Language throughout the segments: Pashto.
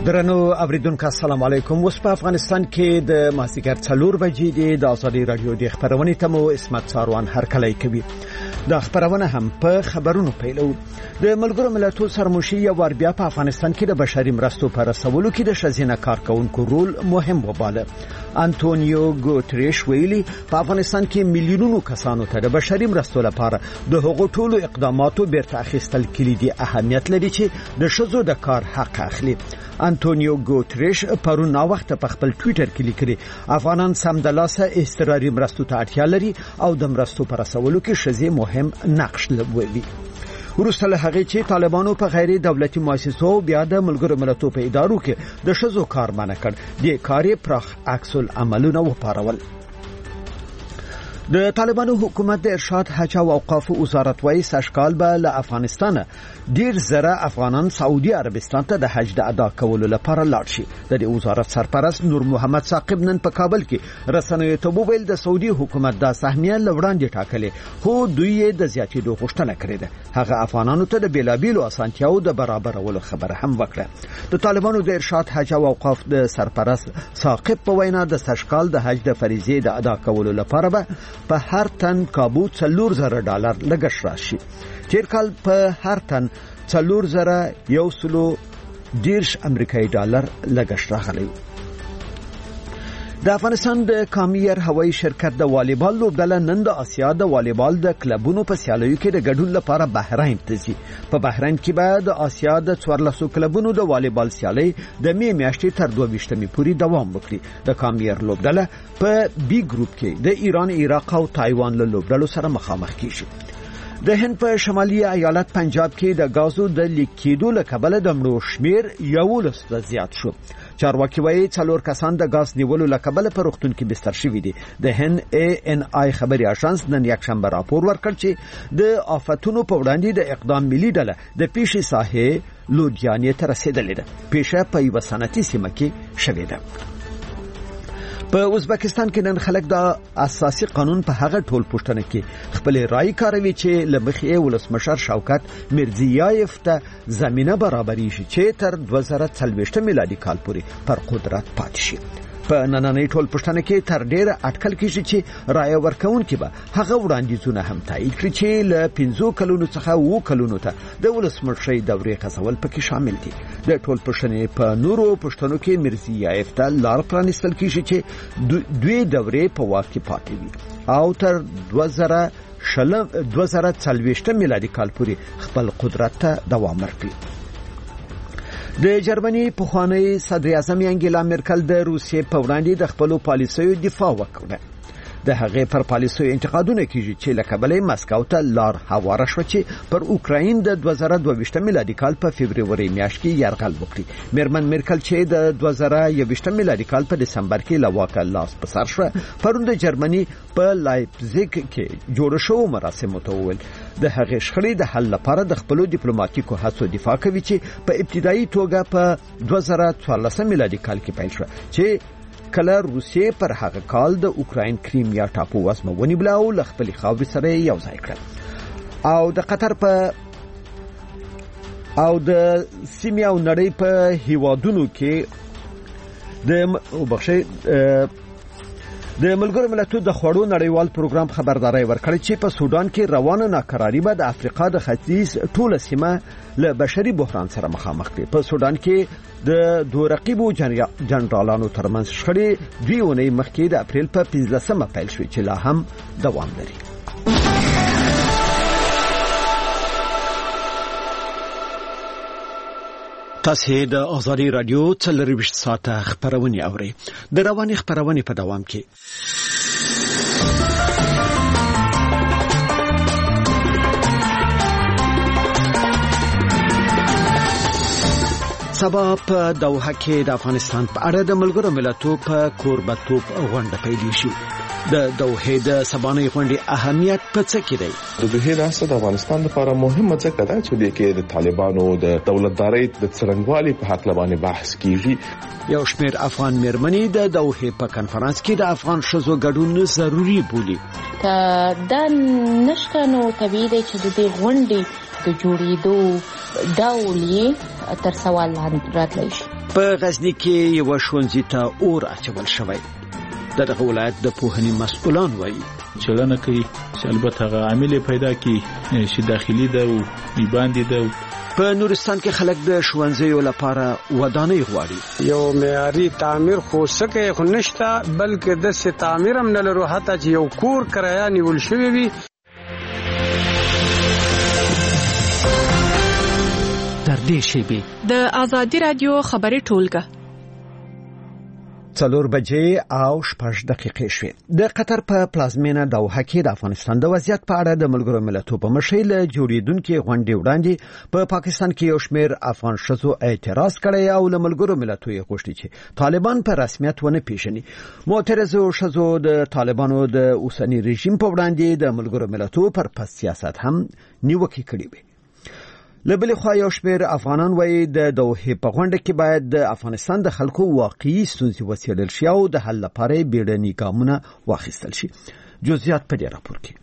درنو اوریدونکو السلام علیکم. اوس په افغانستان کې د مازیګر 4 بجې د آزادي رادیو د خبرونې تمو اسمت ساروان هرکلی کوي. د خبرونه هم په خبرونو پیلو. د ملګرو ملتونو سرمشي یو ور بیا په افغانستان کې د بشري مرستو پر رسولو کې د شزینه کارکونکو رول مهم وباله. انټونیو ګوتریش ویلي په افغانستان کې میلیونونو کسانو ته د بشري مرستو لپاره د حقوقو ټولو اقداماتو بیرته اخیستل کلیدي اهمیت لري چې د شذو د کار حق اخلي. انټونیو ګوتریش پرون نا وخت په خپل ټوئیټر کې لیکلي افغانان سمدلاسه اضطراري مرستو ته اړتیا لري او د مرستو پر رسولو کې شذې مهم نقش لوبوي. وروسته له هغې چې طالبانو په غیر دولتي مؤسسو بیا د ملګرو ملتونو په ادارو کې د شذو کار منع کړ، د کاري پراخ عکس العملونه وپارول. د طالبانو حکومت د ارشاد حج او اوقاف وزارت وایي سږکال به له افغانستان ډیر زره افغانان سعودي عربستان ته د حج د ادا کولو لپاره لاړ شي. د دې وزارت سرپرست نور محمد ثاقب نن په کابل کې رسنیو ته وویل د سعودي حکومت د سهمیه لوړاندې ټاکلې، خو دوی د زیاتېدو غوښتنه کړې ده. هغه افغانانو ته د بیلابیلو اسانتیاو د برابرولو خبره هم وکړه. د طالبانو د ارشاد حج او اوقاف د سرپرست ثاقب په وینا د سږکال د حج د فریضې د ادا کولو لپاره به په هر تن کابو $4,000 لګښت راشي. تیر کال په هر تن $4,110 امریکایي ډالر لګښت راغلی. د افغانستان د کامیر هوایي شرکت د والیبال لوبډله نن د آسیا د والیبال د کلبونو په سیالیو کې د ګډون لپاره بحرین ته ځي. په بحرین کې به د آسیا د 14 کلبونو د والیبال سیالي د می میاشتې تر 22 پورې دوام وکړي. د کامیر لوبډله په بی ګروپ کې د ایران، عراق او تایوان له لوبډلو سره مخامخ کیږي. د هند په شمالي ایالت پنجاب کې د غازو د لیکیدو له کبله د مړو شمیر 11 زیات شو. چارواکي وایي 4 کسان د غاز نیولو له کبله په روغتون کې بستر شوي دي. د هند ANI خبري اژانس نن یکشنبه راپور ورکړ چې د آفتونو په وړاندې د اقدام ملي ډله د پیشي ساحې لودیانې ته رسیدلې ده. پیشه په یو صنعتي سیمه کې شوې ده. په ازبکستان کې نن خلک د اساسي قانون په هغه ټول پوښتنه کې خپل رائے کاروي چې لمخې ولسمشر شوکت میرزیایف ته زمينه برابري شي چې تر 2040 میلادي کال پورې پر قدرت پاتې شي. په نننۍ ټول پښتنه کې تر ډیره اټکل کیږي چې رائے ورکوونکي به هغه وړاندیزونه هم تایید کړي چې له 15 کلونو څخه 2 کلونو ته د ولسمشرۍ دورې غځول پکې شامل دي. د ټول پښتنې په نورو پښتنو کې میرزیایف ته لار پرانیستل کیږي چې دوی دورې په واک کې پاتې وي او تر 2040 میلادي کال پورې خپل قدرت ته دوام ورکړي. د جرمني پخوانی صدر اعظم انګیلا مرکل د روسیې په وړاندې د خپل پالیسیو دفاع وکړه. د هغې پر پالیسیو انتقادونه کیږي چې لکبلې مسکو ته لار هواره شو چې پر اوکراین د 2022 میلادي کال په فبرवरी میاشت کې یرغل وکړي. میرمن مرکل چې د 2021 میلادي کال په دسمبر کې لواکه لاس په سر شو، پرون د جرمني په لایپزیګ کې جوړ شو مراسمو ته وویل د هغې شخړې د حل لپاره د خپل ډیپلوماټیکو هڅو دفاع کوي چې په ابتدایي توګه په 2014 میلادي کال کې پیل شو چې کله روسیې پر هغه کال د اوکراین کریمیا ټاپو وزمه ونیوله او له خپلې خاورې سره یو ځای کړه. او د قطر په او د سیمې او نړۍ په هیوادونو کې د ملګرو ملتونو د خوړو نړیوال پروګرام خبرداري ورکړي چې په سودان کې روانه ناکراری به د افریقا د ختیځ ټوله سیمه له بشري بحران سره مخامخ کړي. په سودان کې د دوه رقیبو جنرالانو ترمنځ شخړې 2 اونۍ مخکې د اپریل په 15مه پیل شوې چې لا هم دوام لري. تاسو د آزادي رادیو 24 ساعته خبرونه اورئ. د رواني خبرونه په دوام کې سبا په دوحه کې د افغانستان په اړه د ملګرو ملتونو په کوربتوب غونډه پیل شي. د دوحه د سبانې غونډې اهمیت په څه کې دی؟ د دوحه راځه د افغانستان لپاره مهمه ځکه ده چې د کې د طالبانو د دولتدارۍ د څرنګوالي په حق لبانې بحث کیږي. یو شمېر افغان مېرمنې د دوحه په کنفرانس کې د افغان ښځو ګډون ضروري بولي. دا نشته نو طبیعي دی چې د دې غونډې د جوړېدو ډول یې تر سوال لاندې راتلی شي. په غزنی کې یو ښوونځي ته اور اچول شوی. دغه ولایت د پوهنې مسؤلان وایي چلنه کوي چې البته هغه عامل پیدا کی چې داخلي ده او باندې ده. په نورستان کې خلک د ښوونځیو لپاره ودانۍ غواړي. یو معیاري تعمیر خو سکه خو نشته بلکې د څه تعمیر هم نه لرو، حتی چې یو کور کرایه نیول شوی وي. در دې شیبې د آزادی رادیو خبري ټولګه 4 بجې او 6 دقیقې شوې. د قطر په پلازمینه دوحه کې د افغانستان د وضعیت په اړه د ملګرو ملتونو په مشرۍ له جوړیدونکو غونډې وړاندې په پاکستان کې یو شمېر افغان ښځو اعتراض کړی او له ملګرو ملتونو یې غوښتي چې طالبان په رسمیت ونه پیژني. معترضو ښځو د طالبانو د اوسنی رژیم په وړاندې د ملګرو ملتونو پر پس سیاست هم نیوکې کړې وي. لبل خو یو شمېر افغانان وایي د دوحه په غونډه کې باید د افغانستان د خلکو واقعي ستونزې وڅېړل شي او د حل لپاره بیړني ګامونه واخیستل شي. جزئیات په دې راپور کې.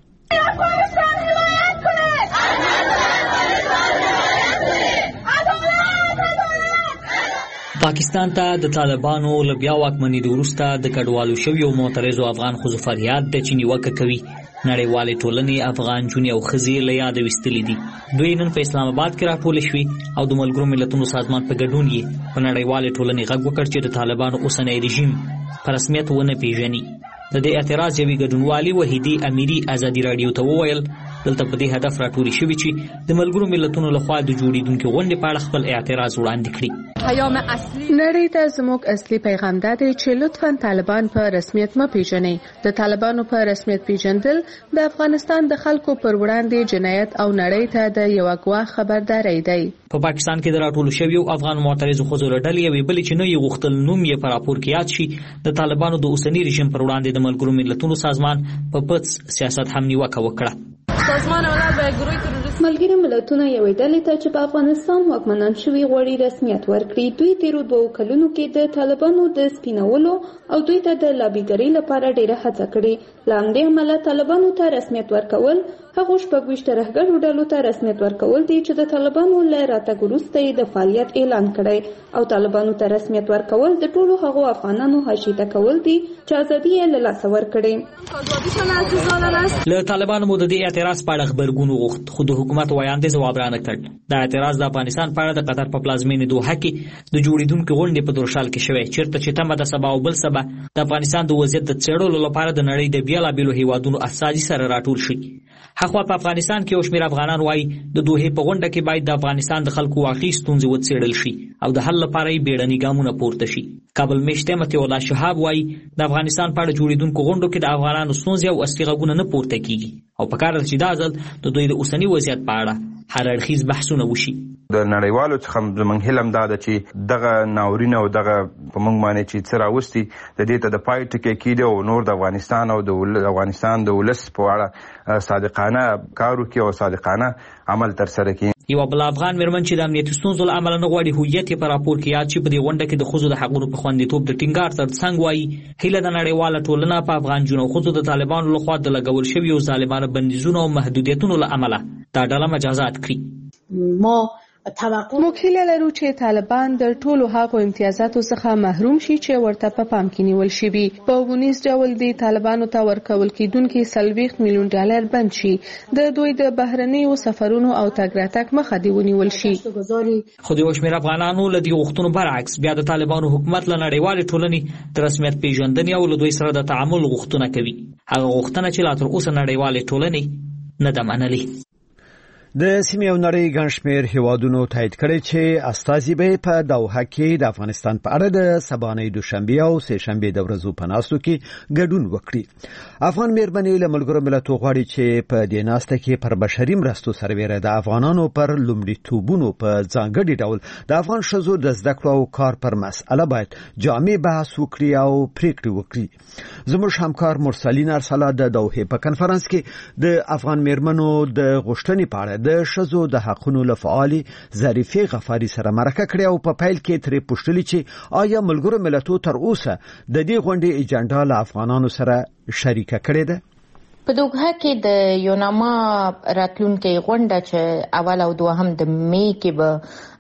پاکستان ته د طالبانو له بیا واکمنۍ وروسته د کډوالو شویو معترضو افغان ښځو فریاد دی چې نیوکه کوي. نړیوالې ټولنې افغان جونې او ښځې له یاده ویستلې دي. دوی نن په اسلام آباد کې راټولې شوې او د ملګرو ملتونو سازمان په ګډون یې په نړیوالې ټولنې غږ وکړ چې د طالبانو اوسنی رژیم په رسمیت ونه پیژني. د دې اعتراض یوې ګډونوالې وحیدې امیري ازادي راډیو ته وویل دلته په دې هدف راټولې شوې چې د ملګرو ملتونو لخوا د جوړیدونکو غونډې په اړه خپل اعتراض وړاندې کړي. نړۍ ته زموږ اصلي پیغام دا دی چې لطفاً طالبان په رسمیت ما پیژنئ. د طالبانو په رسمیت پیژندل د افغانستان د خلکو پر وړاندې جنایت او نړۍ ته د یو غوا خبرداري دی. په پاکستان کې د راټولو شویو افغان معترضو ښځو له ډلې یوې بلې چې نه یې غوښتل نوم یې په راپور کې یاد شي د طالبانو د اوسني رژیم پر وړاندې د ملګرو ملتونو سازمان په پټ سیاست هم نیوکه وکړه. ملګري ملتونه یوې ډلې ته چې په افغانستان واکمنان شوي غواړي رسمیت ورکړي. دوی تیرو 2 کلونو کې د طالبانو د سپینولو او دوی ته د لابیګرۍ لپاره ډېره هڅه کړې. له همدې امله طالبانو ته رسمیت ورکول هغو 26 ترهګرو ډلو ته رسمیت ورکول دي چې د طالبانو له راتګ وروسته یې د فعالیت اعلان کړی او طالبانو ته رسمیت ورکول د ټولو هغو افغانانو حاشیه کول دي چې ازادي یې له لاسه ورکړې. له طالبانو مو د دې اعتراض په اړه خبرګون وغوښت خو د حکومت وایاندې ځواب رانه کړ. دا اعتراض د افغانستان په اړه د قطر په پلازمینې دوحه کې د جوړیدونکو غونډې په دورشال کې شوی چیرته چې تمه د سبا او بل سبا د افغانستان د وضعیت د څېړلو لپاره د نړۍ د بیلابېلو هیوادونو استازي سره راټول شي. هغه په افغانستان کې یو شمېر افغانان وایي د دوحه په غونډه کې باید د افغانستان د خلکو واقعي ستونزې وڅېړل شي او د حل لپاره یې بیړني ګامونه پورته شي. کابل میشته متي الله شهاب وایي د افغانستان په اړه جوړیدونکو غونډو کې د افغانانو ستونزې او اصلي غږونه نه پورته کیږي او په کار چې دا ځل د دوی د اوسنی وضعیت په اړه هر اړخیز بحثونه وشي. د نړیوالو څخه زمونږ هیله دا ده چې دغه ناورین او دغه په موږ باندې چې څه راوستي د دې ته د پای ټکی کېږي او نور د افغانستان او د افغانستان د ولس په اړه صادقانه کار وکړي او صادقانه عمل ترسره کړي. یو بل افغان مېرمن چې د امنیتي ستونزو له امله نه غواړي هویت یې په راپور کې یاد شي په دې غونډه کې د ښځو د حقونو په خوندیتوب د ټینګار ترڅنګ وایي هیله د نړیواله ټولنه په افغان جنو ښځو د طالبانو لخوا د لګول شویو ظالمانه بندیزونو او محدودیتونو له امله دا ډله مجازات کړي. موږ هیله لرو چې طالبان د ټولو هغو امتیازاتو څخه محروم شي چې ورته په پام کې نیول شوي. په عمومي ډول د طالبانو ته ورکول کېدونکي 40 میلیون ډالر بند شي. د دوی د بهرنیو سفرونو او تګ راتګ مخه دی ونیول شي. خو د شمېر افغانانو له دې غوښتنو برعکس بیا د طالبانو حکومت له نړیوالې ټولنې د رسمیت پیژندنې او له دوی سره د تعامل غوښتنه کوي. هغه غوښتنه چې لا تر اوسه نړیوالې ټولنې نه ده منلې. د سیمې او نړۍ ګڼ شمېر هیوادونو تایید کړی چې استازي به په دوحه کې د افغانستان په اړه د سبانۍ دوشنبه او سه شنبه د ورځو په ناستو کې ګډون وکړي. افغان مېرمنې له ملګرو ملتونو غواړي چې په دې ناسته کې پر بشري مرستو سربېره د افغانانو پر لومړیتوبونو په ځانګړي ډول د افغان ښځو د زده کړو او کار پر مسأله باید جامع بحث وکړي او پریکړې وکړي. زموږ همکار مرسلین ارسلا د دوحه په کنفرانس کې د افغان مېرمنو د غوښتنې په اړه د ښځو د حقونو له فعالې ظریفې غفاري سره مرکه کړې او په پیل کې ترې پوښتلې چې آیا ملګرو ملتونو تر اوسه د دې غونډې اجنډا له افغانانو سره شریکه کړې ده؟ په دوحه کې د یوناما راتلونکي غونډه چې اول او دوهم د می کې به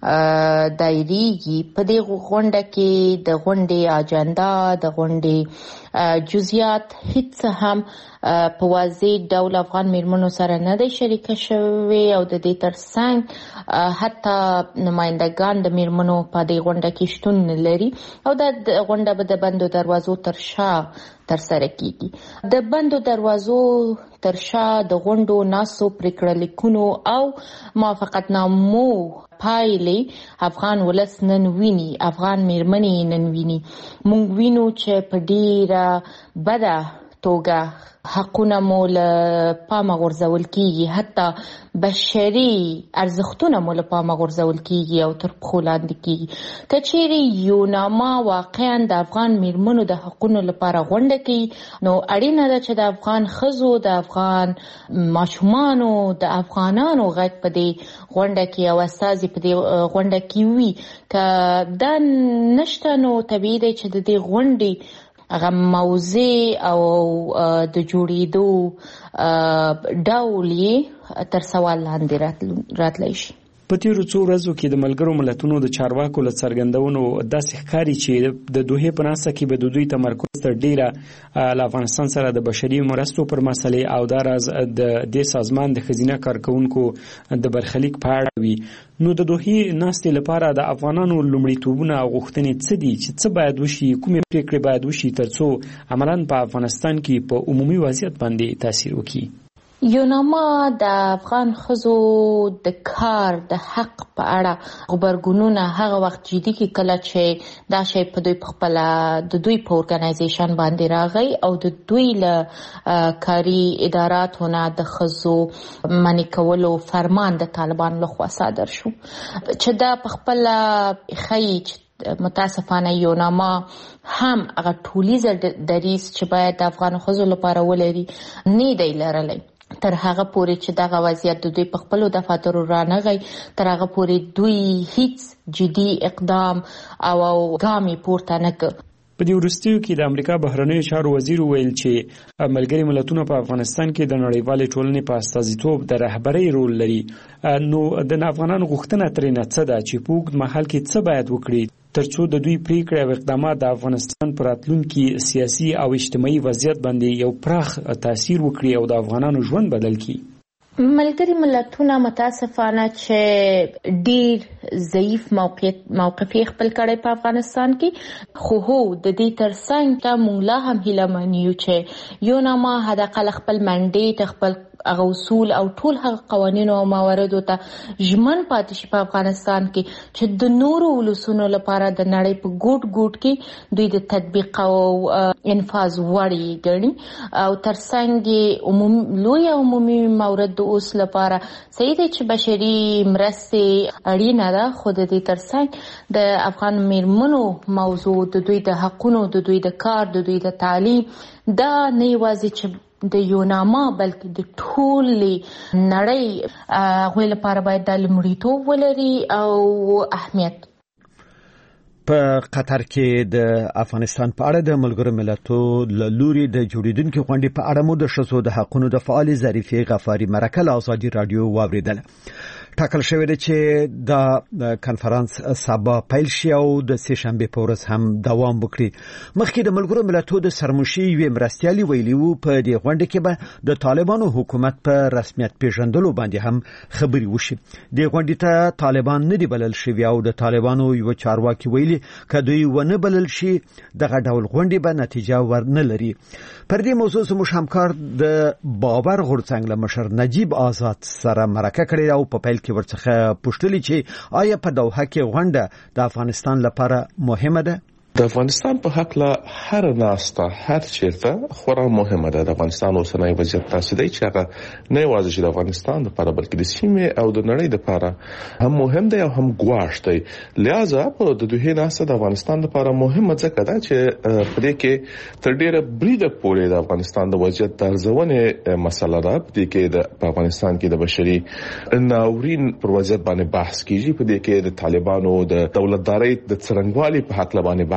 دایریږي، په دې غونډه کې د غونډې اجنډا، د غونډې جزئیات هیڅ هم په واضح ډول افغان میرمنو سره نه دی شریک شوی او د دې ترڅنګ حتی نمائندگان د میرمنو په دې غونډه کې شتون نه لري او د غونډه به د بندو دروازو تر شا ترسره کیږي. د بندو دروازو تر شا د غونډو ناسو پریکړه لیکونو او موافقتنامو پایلې افغان ولس نن ویني، افغان میرمنې نن ویني. موږ وینو چې په ډیره بده توګه حقونه مو له پامه غورځول کیږي، حتی بشري ارزښتونه مو له پامه غورځول کیږي او تر پښو لاندې کیږي. که چیرې یوناما واقعا د افغان میرمنو د حقونو لپاره غونډه کوي، نو اړینه ده چې د افغان ښځو، د افغان ماشومانو، د افغانانو غږ په دې غونډه کې او استازي په دې غونډه کې وي. که دا نشته نو طبیعي دی چې د دې غونډې هغه موضوع او د جوړېدو ډول یې تر سوال لاندې راتلی شي. په تیرو څو ورځو کې د ملګرو ملتونو د چارواکو له څرګندونو داسې ښکاري چې د دوحې په ناسته کې به د دوی تمرکز تر ډیره له افغانستان سره د بشري مرستو پر مسلې او دا راز د دې سازمان د ښځینه کارکونکو د برخلیک په اړه وي. نو د دوحې ناستې لپاره د افغانانو لومړیتوبونه او غوښتنې څه دي چې څه باید وشي، کومې پریکړې باید وشي ترڅو عملاً په افغانستان کې په عمومي وضعیت باندې تاثیر وکړي؟ یوناما د افغان ښځو د کار د حق په اړه غبرګونونه هغه وخت جدي کې کله چې دا شی په دوی خپل د دوی په ارګنایزیشن باندې راغی او د دوی له کاري اداراتونه د ښځو منع کولو فرمان د طالبان لخوا صادر شو، چې دا په خپل خی متاسفانه یوناما هم هغه ټولیزه دریس چې باید د افغان ښځو لپاره ولري نه دی لرلی. تر هغه پورې چې دغه وضعیت د دوی په خپلو دفاترو رانغی، تر هغه پورې دوی هیڅ جدي اقدام او ګامې پورته نه کړ. په دې وروستیو کې د امریکا بهرنیو چارو وزیر ویل چې ملګري ملتونه په افغانستان کې د نړیوالې ټولنې په استازیتوب د رهبرۍ رول لري. نو د افغانانو غوښتنه ترېنه څه ده چې په اوږد مهال کې څه باید وکړي ترڅو د دوی پریکړې او اقدامات د افغانستان پر راتلونکي سیاسي او اجتماعي وضعیت باندې یو پراخ تاثیر وکړي او د افغانانو ژوند بدل کړي؟ ملګري ملتونه متاسفانه چې ډیر ضعیف موقف خپل کړی په افغانستان کې، خو هو د دې ترڅنګ ته موږ لا هم هیله من یو چې یوناما حداقل خپل منډیټ، خپل هغه اصول او ټول هغه قوانینو او مواردو ته ژمن پاتې شي په افغانستان کې چې د نورو ولسونو لپاره د نړۍ په ګوټ ګوټ کې دوی د تطبیق او انفاذ وړ یې ګڼي او ترڅنګ لوی عمومي مورد د اوس لپاره صحیح دی چې بشري مرستې اړینه ده، خو د دې ترڅنګ د افغان میرمنو موضوع، د دوی د حقونو، د دوی د کار، د دوی د تعلیم، دا نه یوازې چې د یوناما بلکې د ټولې نړۍ هغوی لپاره باید د لومړیتوب ولري او اهمیت. په قطر کې د افغانستان په اړه د ملګرو ملتونو له لوري د جوړیدونکو غونډې په اړه مو د ښځو د حقونو د فعال ظریفې غفاري مرکه له ازادي رادیو واوریدل. ټاکل شوی دی چې دا کانفرنس سبا پیل شي او د سه شنبه په ورځ هم دوام وکړي. مخکې د ملګرو ملتونو د سرمشي یو مرستيالي ویلي وو په دې غونډه کې به د طالبانو حکومت په رسمیت پیژندلو باندې هم خبري وشي. د غونډې ته طالبان نه دی بلل شوی او د طالبانو یو چارواکي ویلي کدوې ونه بلل شي دغه ډول غونډې به نتیجه ورنه لري. پر دې موضوع زموږ همکار د بابر غورڅنګ له مشر نجیب آزاد سره مرکه کړې او په پیل کې ورڅخه پوښتنه چې آیا په دوحه کې غونډه د افغانستان لپاره مهمه ده؟ د افغانستان په حق له هر ناسته هر چیرته خورا مهمه ده. د افغانستان اوسنی وضعیت تاسو دی چې هغه نه یوازې د افغانستان لپاره بلکې د سیمې او د نړۍ لپاره هم مهم دی او هم ګواښ دی. لہذا په د دوه ناسته د افغانستان لپاره مهمه ځکه ده چې په دې کې تر ډیره بریده پورې د افغانستان د وضعیت د ارزونې مسله ده. په دې کې په افغانستان کې د بشري ناورین پر وضعیت باندې بحث کیږي. په دې کې د طالبانو د دولتدارۍ د څرنګوالي په حق باندې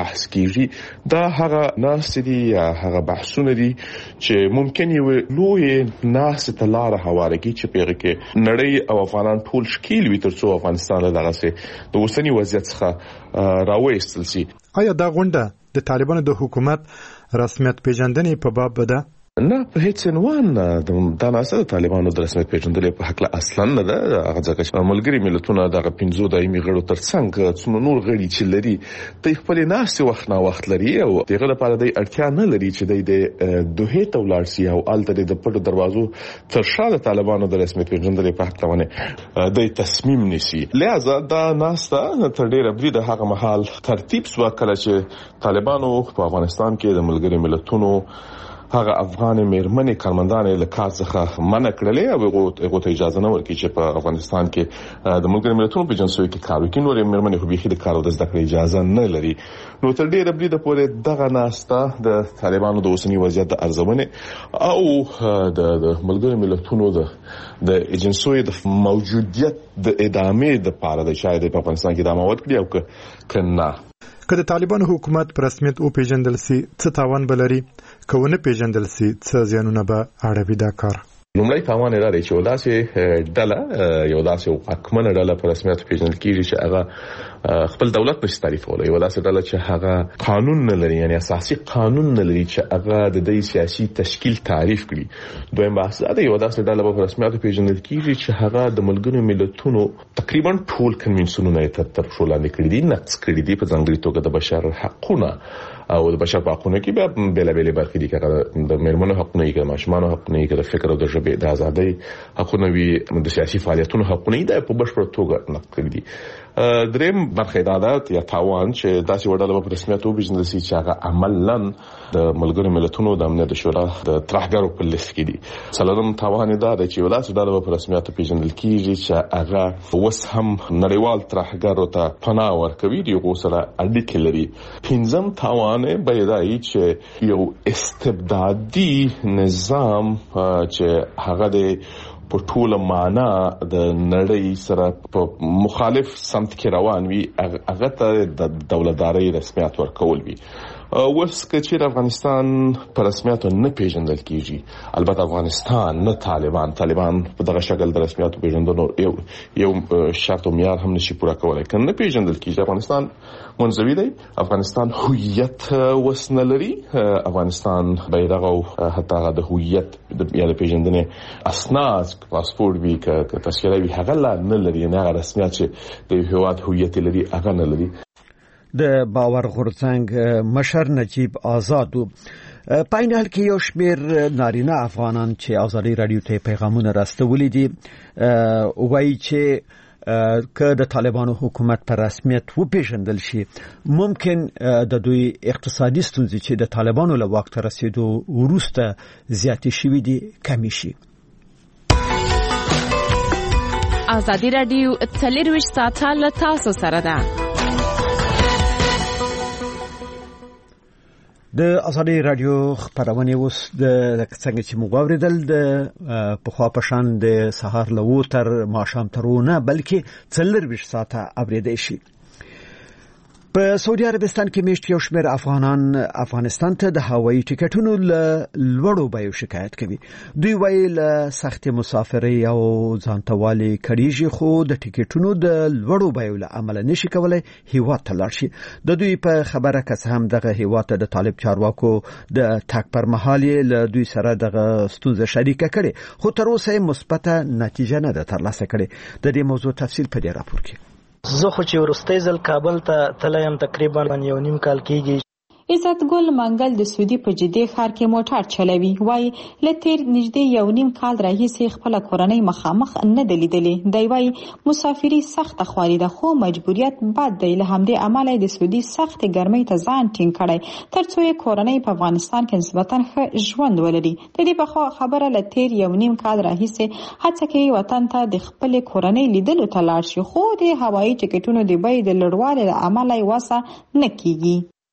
بحث کیږي دا هغه ناستي یا هغه بحثونه دي چې ممکن یو لوی ناس ته لار هواره کی چې پیغه کې نړۍ او افغانان ټول شکیل وي ترڅو افغانستان له دغه څه د اوسنی وضعیت څخه راوېستل شي. آیا دا غونډه د طالبانو د حکومت رسمیت پیژندنې په باب ده؟ نه په هیڅ عنوان دا ناسه د طالبانو د رسمیت پیژندلې په حق له اصلا نه ده. هغه ځکه چې ملګری ملتونه دغه 15 دایمي غړو ترڅنګ څومره نور غړي چې لري د خپل ناس وخت نه وخت لري او دغه لپاره د اړتیا نه لري چې د دوه ته ولاړ شي او الته د پټو دروازو تر شا د طالبانو د رسمیت پیژندلې په حق باندې د تصمیم نیسي. لہذا دا ناسه تر ډیره بریده هغه محل ترتیب سو کړل چې طالبانو په افغانستان کې د ملګری ملتونو هغه افغان میرمنې کارمندانې له کار څخه منع کړلې او هغه ته اجازه نه ورکړي چې په افغانستان کې د ملګری ملتونو په جنسوي کې کار وکړي. نو میرمنې خو به د کار او د زده کړې اجازه نه لري. نو تر ډیره بریده پورې دغه ناسته د طالبانو د اوسنی وضعیت د ارزونه او د ملګری ملتونو د ایجنسوي د موجودیت د ادامې د پاره د شاید په افغانستان کې ادامه ورکړي او کنه که د طالبانو حکومت په رسمیت او پیژندل سي څه تاوان بلري کونه پیژندل سي څه زیانونه به اړوي دا کار. لومړی تاوان یې لري چې ولاسه ډله یو داسې حکومت ډله په رسمیت پیژندل کیږي چې هغه خپل دولت نشي تعریفولای. یو داسې ډله چې هغه قانون نه لري یعنی اساسي قانون نه لري چې هغه د دې سیاسي تشکیل تعریف کړي. دویم بحث دا یو داسې ډله په رسمیت پیژندل کیږي چې هغه د ملګرو ملتونو تقریبا ټول کنوینسیونونه تر ټولو کړي دي نقض کړي دي په ځانګړي توګه د بشر حقوقونه او د بشر حقوقونه کې به بېلابېلې برخې دي چې د میرمنو حقوقونه یې د ماشومانو حقوقونه یې د فکر او د ژبې د ازادۍ حقوقونه وي د سیاسي فعالیتونو حقوقونه یې په بشپړه توګه نقض کړي دي. دریم برخه عدالت یا تاوان چې داسې وډاله په رسمیت او بجنل سي چې هغه عملاً د ملګرو ملتونو د امنیت شورا د ترهګرو په لیست کې دي. څلورم تاوان دا دی چې ولاسه وډاله په رسمیت پیژندل کیږي چې هغه وس هم نړیوال ترهګرو ته پناه ورکوي دی او سره اړیکې لري. پنځم تاوان به دا چې یو استبدادي نظام چې هغه د په ټوله معنا د نړۍ سره په مخالف سمت کې روان وي هغه ته د دولتداري رسمیت ورکول وي. اوس چې افغانستان په رسمیت نه پیژندل کیږي البته افغانستان نه طالبان په دغه شکل د رسمیت پیژندلو یو شرط او معیار هم نشي پوره کولای. کنه پیژندل کیږي افغانستان منځوي دی. افغانستان هویت وسنه لري. افغانستان بیرغ او حتی د هویت یا د پیژندنې اسناد پاسپورت وی که تشکیل وی هغه نه لري. نه رسمیت چې د هویت هویت لري هغه نه لري. د باور غورځنګ مشر نجیب آزاد په این حال کې یو شمېر نارینه افغانان چې آزادي رادیو ته پیغامونه راستولي دي وایي چې که د طالبانو حکومت پر رسمیت وپیژندل شي ممکن د دوی اقتصادي ستونزې چې د طالبانو له واک ته رسیدو وروسته زیاتې شوې دي کمې شي. آزادي رادیو 24 ساعته له تاسو سره ده. د آزادي رادیو خبرونه اوس د څنګه چې موږ اوریدل د په خوا پشان د سهار له تر ماښام ترونه بلکې 24 ساعته اوریدل شي. په سعودي عربستان کې میشت یو شمېر افغانان افغانستان ته د هوایي ټیکټونو لوړو بیو شکایت کوي. دوی وایي له سخت مسافرۍ او ځانتوالي کړيږي خو د ټیکټونو د لوړو بیو له عمل نشي کولای هیواد ته لاړ شي. د دوی په خبره کس هم دغه هیواد ته د طالب چارواکو د تک پر مهال له دوی سره دغه ستونزه شریکه کړي خو تر اوسه مثبته نتیجه نه ده ترلاسه کړې. د دې موضوع تفصیل په دې راپور کې. زه خو چې ورستۍ ځل کابل ته تلایم تقریبا 1.5 کال کېږي. عزت ګل منګل د سعودي په جدي ښار کې موټر چلوي. وایي لتیر نږدې 1.5 کال راهیسې خپل کورنۍ مخامخ نه دلیدلې. دی وایي مسافری سخت خواري ده خو مجبوریت بد دی. له همدې امله د سعودي سخت ګرمۍ ته ځان ټینګ کړی ترڅو یې کورنۍ په افغانستان کې نسبتا ښه ژوند ولري. د دې په خبره لتیر 1.5 کال راهیسې هڅه کوي وطن ته د خپل کورنۍ لیدلو ته لاړ شي خو د هوایي ټیکټونو د بیې د لوړوالي له امله یې وسه نه کیږي.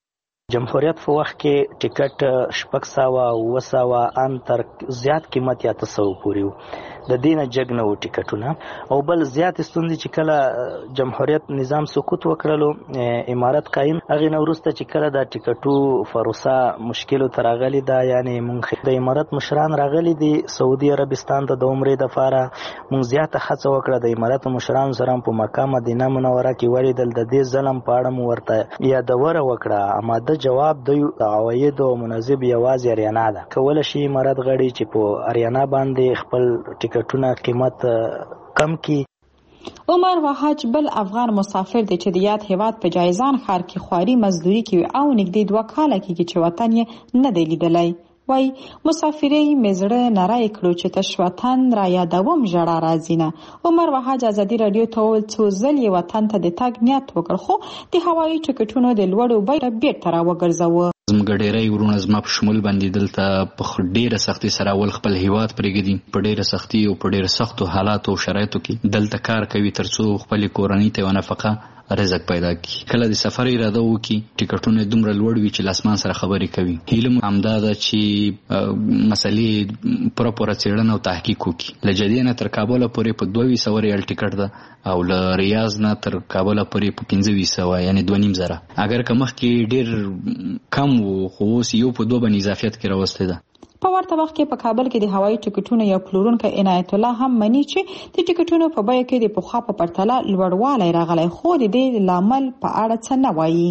جمهوریت په وخت کې ټیکټ 600 ان تر زیات قیمت یا 300 پورې و. د دینه جګ نه و ټیکټونه. او بل زیات ستونزې چې کله جمهوریت نظام سقوط وکړلو امارت قایم هغه نو وروسته چې کله د ټیکټو فروسه مشکل تر راغلی دا یعنی مونږ د امارت مشران راغلي دي سعودي عربستان ته د عمرې د فاره مونږ زیاته هڅه وکړه د امارت مشران سره په مکه مدینه منوره کې ولیدل د دې ظلم په اړه مو ورته یادونه وکړه. اماده جواب د عواید او مناسب یوازې اریانا ده. کول شي امارت غړي چې په اریانا باندې خپل ټیکټونه قیمت کم کی. عمر وحاج بل افغان مسافر دی چې د یاد هیواد په جایزان ښار کې خواري مزدوري کوي او نږدې 2 کاله کېږي چې وطن یې نه دی لیدلی. وای مسافرۍ مزړه نارای کړو چې تش وطن را یادوم ژړا راځي نه. عمر وحاج ازادي رادیو ته ول څو ځل یې وطن ته د تګ نیت وکړ خو د هوایي ټکټونو د لوړو بیه بیرته راوګرځاوه. زموږ ډیری ورونه زما په شمول باندې دلته په ډیره سختي سره ول خپل هیواد پرېږدي په ډیره سختي او په ډیره سختو حالاتو او شرایطو کې دلته کار کوي ترڅو خپل کورنۍ ته ونفقه رزق پیدا کی. کله د سفر اراده وکي ټیکټونه دومره لوړ وي چې لاسمان سره خبرې کوي. هیله همدا ده چې مسلې پوره څېړنه او تحقیق وکي. له جدې نه تر کابل پورې په 2200 ریال ټیکټ ده او له ریاض نه تر کابل پورې په 2500 یعنی 2500. اگر که مخکې ډیر کم وو خو اوس یو په 2 باندې اضافیت کې راوستي ده. په ورته وخت کې په کابل کې د هوایي ټکټونو یو پلورونکی عنایت الله هم مني چې د ټکټونو په بیه کې د پخوا په پرتله لوړوالی راغلی خو د دې لامل په اړه څه نه وایي.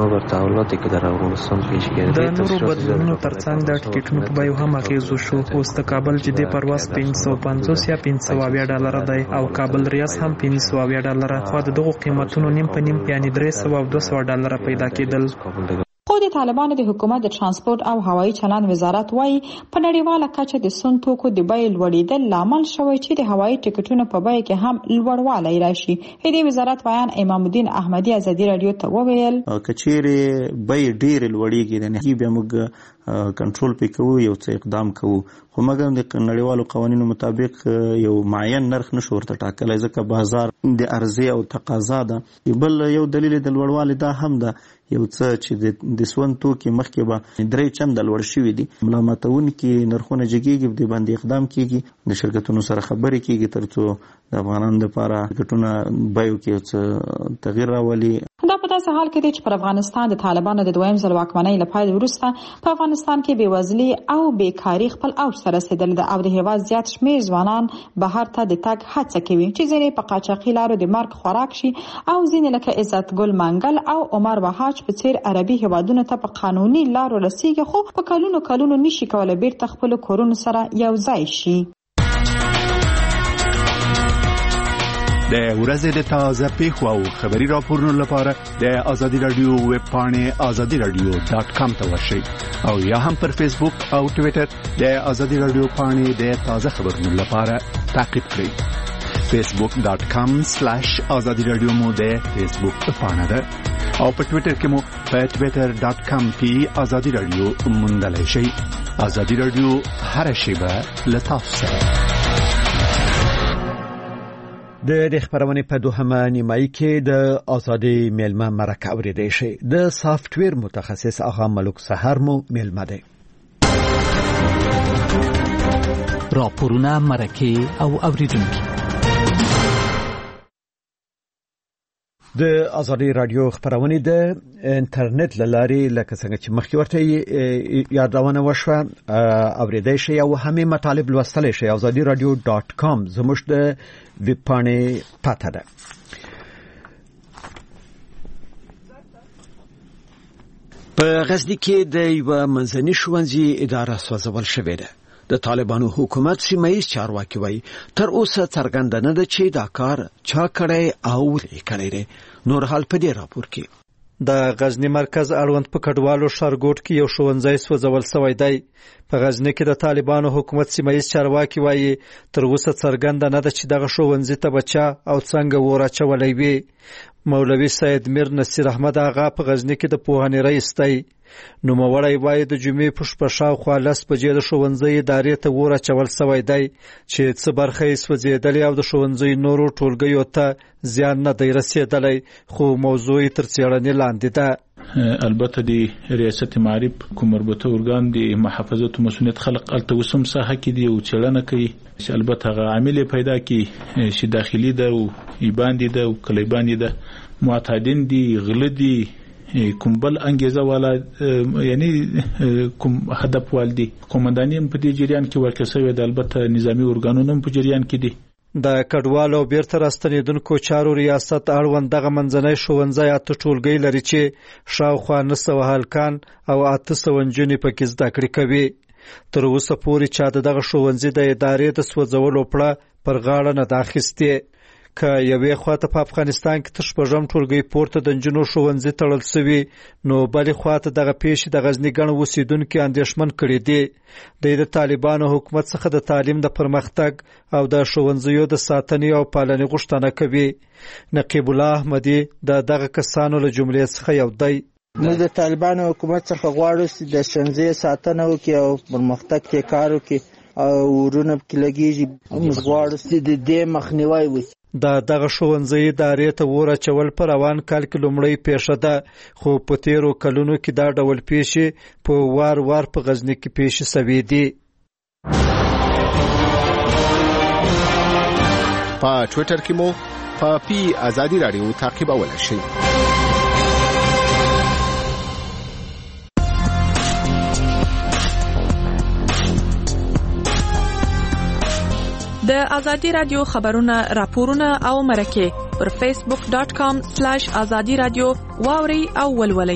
د نورو بدلونونو ترڅنګ د ټکټونو په بیو هم اغیز وشو. اوس د کابل جدي پرواز 550 یا 570 ډالر دی او کابل ریاض هم 570 ډالر. خو د دغو قیمتونو نیم په نیم یعنی 300 او 200 ډالر پیدا کېدل. خو د طالبانو د حکومت د ترانسپورت او هوایي چلند وزارت وايي په نړیواله کچه د سون توکو د بیې لوړېدل لامل شوی چې د هوایي ټکټونو په بیه کې هم لوړوالی راشي. د وزارت ویان امام الدین احمدي ازادي رادیو ته وویل کچېرې بیې ډېرې لوړېږي نه بیا موږ کنټرول پې کوو یو څه اقدام کوو خو مګر د نړیوالو قوانینو مطابق یو معین نرخ نشو ورته ټاکلی ځکه بازار د عرضې او تقاضا ده. بل یو دلیل د لوړوالي دا هم ده یو څه چې د سون توکي مخکې به 3 چنده لوړ شوي دي. ملامتونکي نرخونه جګېږي د باندې اقدام کېږي د شرکتونو سره خبرې کېږي ترڅو د افغانانو لپاره ټکټونه بیو کې یو څه تغییر راولي. دا په داسې حال کې دی چې پر افغانستان د طالبانو د دویم ځل واکمنۍ له پیل وروسته په افغانستان کې بېوزلي او بیکاري خپل اوج ته رسېدلې ده او د هېواد زیات شمېر ځوانان بهر ته د تګ هڅه کوي چې ځینې په قاچاقي لارو د مرګ خوراک شي او ځینې لکه عزت ګل منګل او عمر وحاج په څېر عربي هېوادونو ته په قانوني لارو رسېږي خو په کلونو نشي کولی بیرته خپلو کورونو سره یو ځای شي. د ورځې د تازه پیښو او خبري راپورونو لپاره د آزادي رادیو ویب پاڼې azadiradio.com ته ورشئ او یا هم پر فیسبوک او ټویټر د آزادي رادیو پاڼې د تازه خبرونو لپاره تعقیب کړئ. facebook.com/azadiradio مو د فیسبوک پاڼه ده او په ټویټر کې مو په twitter.com کې آزادي رادیو موندلای شئ. آزادي رادیو هر شیبه له تاسو سره. د خبرونې په دوهمه نیمایي کې د آزادي میلمه مرکه اورېدای شي. د سافټویر متخصص آغا ملک سحر مو میلمه دی. راپورونه مرکه او اوریدونکي د آزادي رادیو خبرونه د انټرنیټ لارې لکه څنګه چې مخکې ورته یادونه وشوه اوریدای شي او همې مطالب لوستلی شي. azadiradio.com زموږ د ویب پاڼې پته ده. په غزني کې د یو منځني ښوونځي اداره سوځول شوې ده. د طالبانو حکومت سیمایي چارواکي وایي تر اوسه څرګنده نه ده چې دا کار چا کړی او ولې کړی دی. نور حال په دې راپور کې د غزنی مرکز اړوند په کډوالو ښارګوټ کې یو ښوونځی سوځول شوی دی. په غزنی کې د طالبانو حکومت سیمایي چارواکي وایي تر اوسه څرګنده نه ده چې دغه ښوونځي ته بچا او څنګه وراچولی وي. مولوي سید میر نصیر احمد آغا په غزنی کې د پوهنې رئیس دی. نوموړی وایي د جمعې په شپه شاوخوا 10 بجې د ښوونځي ادارې ته وراچول شوی دی چې څه برخه یې سوځېدلې او د ښوونځي نورو ټولګیو ته زیان نه دی رسېدلی خو موضوع یې تر څېړنې لاندې ده. البته د ریاست معارف کوم مربوطه ارګان د محافظت مسؤلیت خلق التوسم ساحه کې دی او چلنه کوي چې البته هغه عامل پیدا کی چې داخلي ده او ایبان دي او کلیبان دي معتادین دي غلدي کوم بل انګیزه والا یعنی کوم هدف والدي قومنداني په دې جریان کې ورکه شوی د البته نظامی ارګانونو په جریان کې دي د کډوالو بیرته راستنیدونکو چارو ریاست اړوند دغه منځنۍ ښوونځی اته ټولګي لري چې شاوخوا 900 هلکان او 800 نجونې پکې زده کړې کوي. تر اوسه پورې چا دغه ښوونځي د ادارې د سوځولو پړه پر غاړه نه ده اخیستې. که یوې خواته په افغانستان کې تر شپږم ټولګي پورته د نجونو ښوونځي تړل سوي نو بلې خواته دغه پیښې د غزني ګڼ اوسیدونکي اندېښمن کړي دي. د طالبانو حکومت څخه د تعلیم د پرمختګ او د ښوونځیو د ساتنې او پالنې غوښتنه کوي. نقیب الله احمدي دغه کسانو له جملې څخه یو دی. موږ د طالبانو حکومت څخه غواړو چې د ښوونځیو ساتنه وکړي او پرمختګ ته کار وکړي او ورونه پکې لګېږي. موږ غواړو چې د دې مخنیوی وشي. دغه ښوونځی ادارې ته ور اچول په روان کال کې لومړی پیښه ده خو په تیرو کلونو کې دا ډول پیښې په وار په غزني کې پیښې سوي دي. په ټویټر کې مو په آزادي رادیو تعقیبولای شئ. د ازادي رادیو خبرونه راپورونه او مرکه پر facebook.com/azadi radio واوري او ولولي.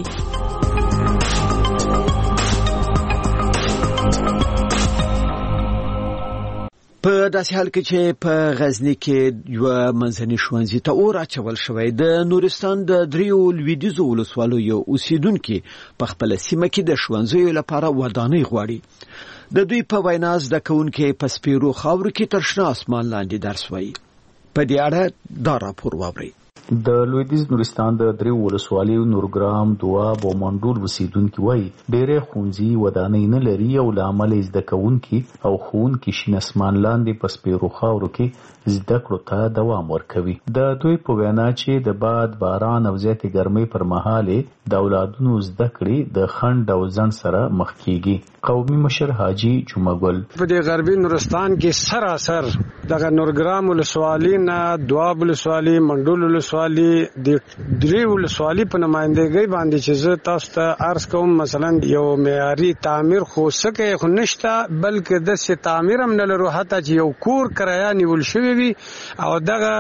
په داسې حال کې چې په غزني کې یو منځني ښوونځي ته اور اچول شوی د نورستان د دریو لویدیځو ولسوالیو اوسیدونکو په خپل سیمه کې د ښوونځیو لپاره ودانۍ غواړي. د دوی په وینا زده کوونکي په سپیرو خاورو کې تر شنه اسمان لاندې درس وایي. په دې اړه دا راپور واورئ. د لویدیځ نورستان د دریو ولسوالیو نورګرام، دواب او منډول وسیدونکو وایي ډېرې ښوونځي ودانۍ نه لري او له امله زده کوونکي او ښوونکي شین اسمان لاندې په سپیرو خاورو کې زده کړو ته دوام ورکوي. د دوی په وینا چې د باد، باران او زیاتې ګرمۍ پر مهال د اولادونو زده کړې د خنډ او ځنډ سره مخ کیږي. قومي مشر حاجی جمعګل په دې غربي نورستان کې سراسر دغه نورګرام ولسوالۍ نه دواب ولسوالۍ، منډول ولسوالۍ د دریو ولسوالۍ په نمائندګۍ باندې چې زه تاسو ته عرض کوم مثلا یو معیاري تعمیر خو سکه خو نشته بلکې د سي تعمیر هم نه لرو. حتی چې یو کور کرایه نیول شوی وي او دغه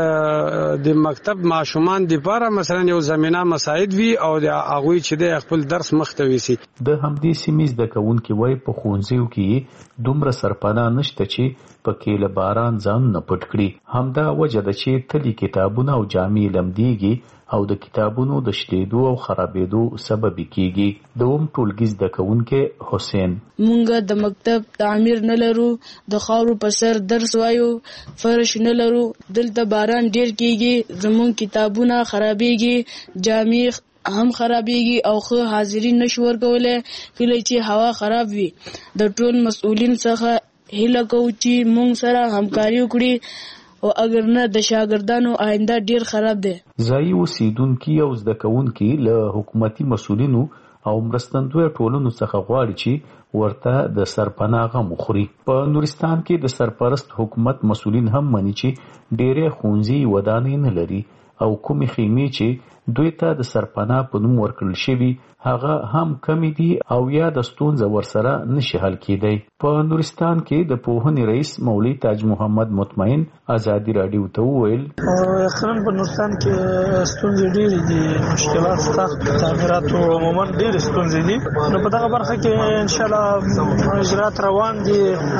د مکتب ماشومان د لپاره مثلا یو زمينه مساعد وي او د هغه چې د خپل درس مختوي سي. د همدې سیمې د کوونکي وای په خونځیو کې دومره سرپناه نشته چې پکې له باران ځان نه پټ کړي. همدا وجه ده چې تلي کتابونه او جامې لمديږي او د کتابونو د شلیدو او خرابېدو سبب کیږي. دوم ټولګي زده کوونکي حسین مونږ د مکتب تعمیر نه لرو، د خاورو په سر درس وایو، فرش نه لرو، دلته باران ډیر کیږي، زمون کتابونه خرابېږي، جامې هم خرابېږي او خو حاضرین نشو ورکولای کله چې هوا خراب وي. د ټول مسؤلین څخه هیله کوو چې مونږ سره همکاري وکړي او اگر نه د شاګردانو آینده ډیر خراب دی. ځایي اوسیدونکي او زده کوونکي له حکومتي مسؤلینو او مرستندوی ټولنو څخه غواړي چې ورته د سرپناه غم وخوري. په نورستان کې د سرپرست حکومت مسؤلین هم مني چې ډېرې ښوونځي ودانۍ نه لري او کومې خیمې چې دوی ته د سرپناه په نوم ورکړل شوي هغه هم کمی دي او یا د ستونزه ورسره نشي حل کېدی. په نورستان کې د پوهنې رئیس مولوي تاج محمد مطمئن آزادي رادیو ته وویل یقینا په نورستان کې ستونزې ډېرې دي، مشکلات سخت، تعمیراتو عموما ډېرې ستونزې دي. نو په دغه برخه کې ان شاء الله اجرات روان دي.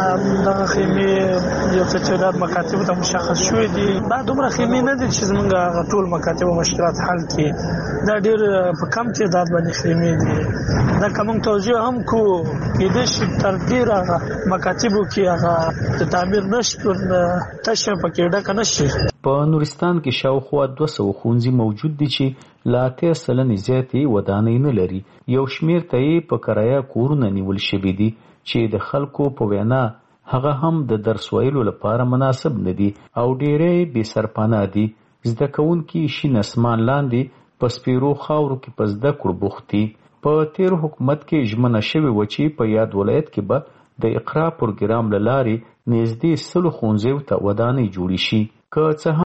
دغه خیمې یو څه تعداد مکاتب ته مشخص شوي دي. دا دومره خیمې نه دي چې زموږ ټول مکاتب او مشکلات حل کړي. دا ډېر په کم تعداد باندې خیمې دي. دا کوم توجیه هم کو کېدای شي تر ډېره مکاتبو کې هغه د تعمیر نشتون تشه پکې ډکه نشي. په نورستان کې شاوخوا 200 ښوونځي موجود دي چې لا 80% زیاتې ودانۍ نه لري. یو شمیر ته یې په کرایه کورونه نیول شوي دي چې د خلکو په وینا هغه هم د درس ویلو لپاره مناسب نه دي او ډېرې بې سرپناه دي. زده کوونکي شین اسمان لاندې په سپیرو خاورو کې په زده کړو بوخت دي. په تیر حکومت کې ژمنه شوې و چې په یاد ولایت کې به د اقرا پروګرام له لارې نږدې 100 ښوونځیو ته ودانۍ جوړې شي. که څه